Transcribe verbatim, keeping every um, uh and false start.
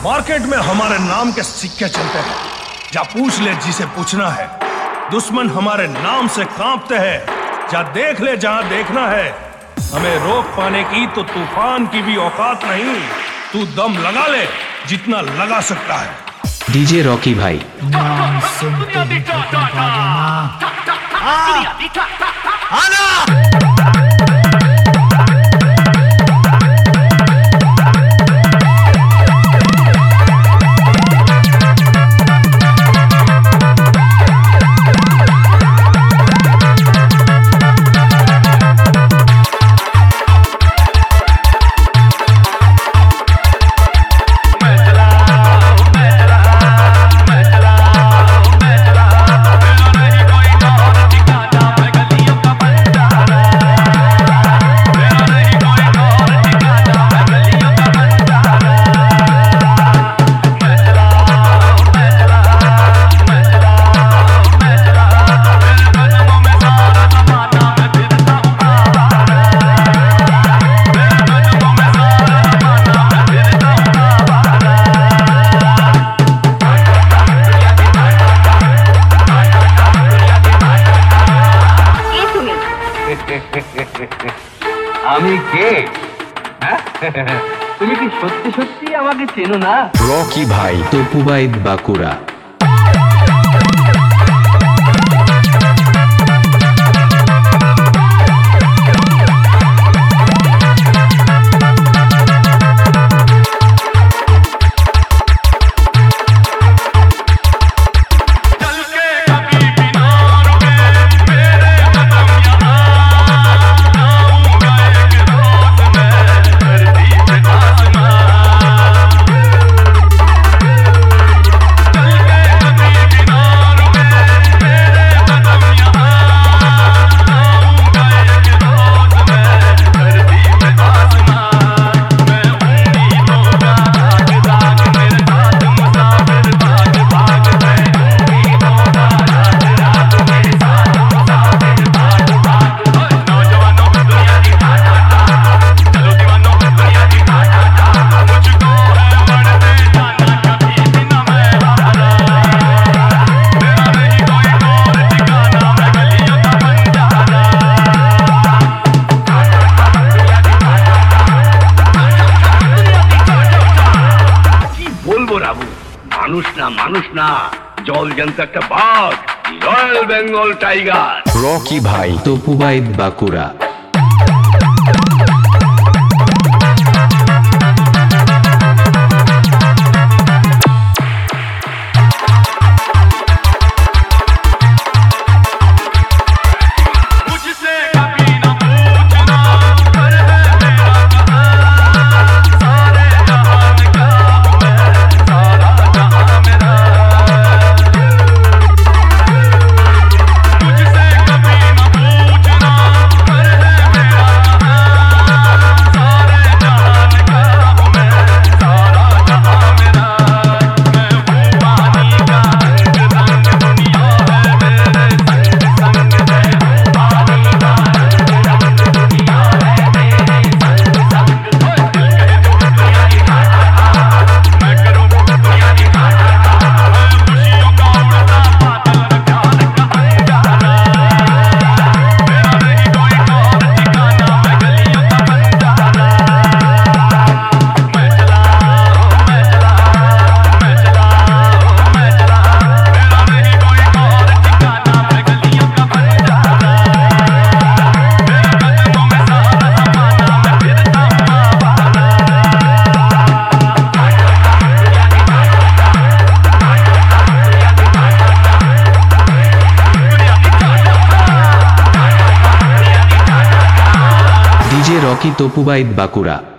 Market में हमारे नाम के सिक्के चलते हैं, जा पूछ ले जिसे पूछना है। दुश्मन हमारे नाम से कांपते हैं, जा देख ले जहां देखना है। हमें रोक पाने की तो तूफान की भी औकात नहीं, तू दम लगा ले जितना लगा सकता है। डीजे रॉकी भाई। नाम सुनते ही আমি কে? তুমি কি সত্যি সত্যি আমাকে চেনো না? রকি ভাই, তপুবাইদ, বাঁকুড়া। মানুষ না মানুষ না জল জ্যান্ত একটা বাঘ, রয়্যাল বেঙ্গল টাইগার। রকি ভাই, তপুবাইদ, বাঁকুড়া। রকি, তপুবাইদ, বাঁকুড়া।